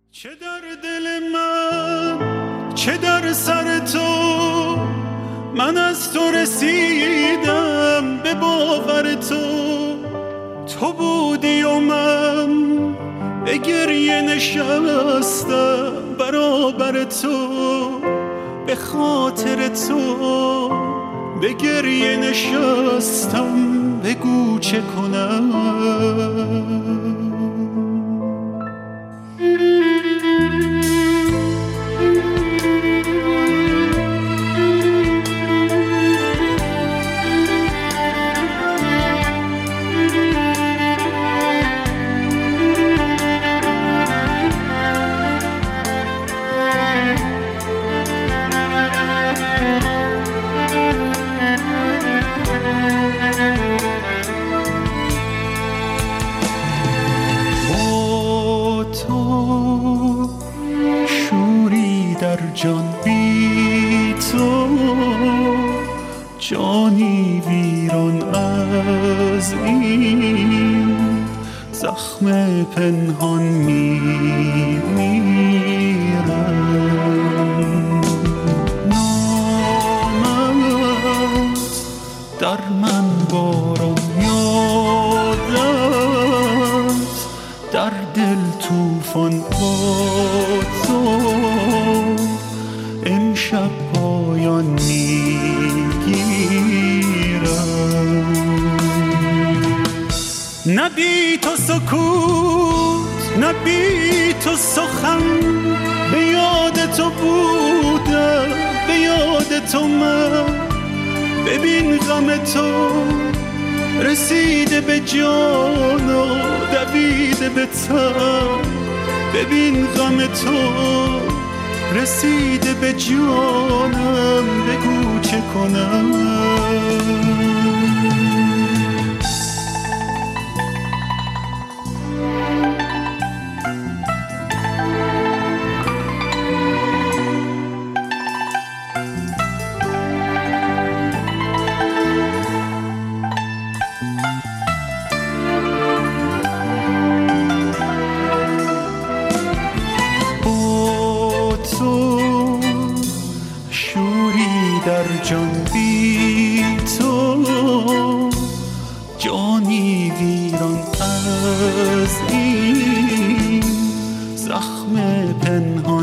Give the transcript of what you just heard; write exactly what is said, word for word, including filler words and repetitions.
چه در دل من چه در سر تو، من از تو رسیدم به باور تو. تو بودی و من به گریه نشستم برابر تو، به خاطر تو به گریه نشستم. بگو چه کنم؟ جان بی تو جانی ویران از این زخم پنهان میمیرم. نامت در من باران یادت، در دل توفان با تو امشب پایان میگیرم. نه بی تو سکوت نه بی تو سخن، به یاد تو بودم به یاد تو من. ببین غم تو رسیده به جان و دویده به تن. ببین غم تو رسیده به جانم. بگو چه کنم؟ در جان بی تو جانی ویران از این زخم پنهان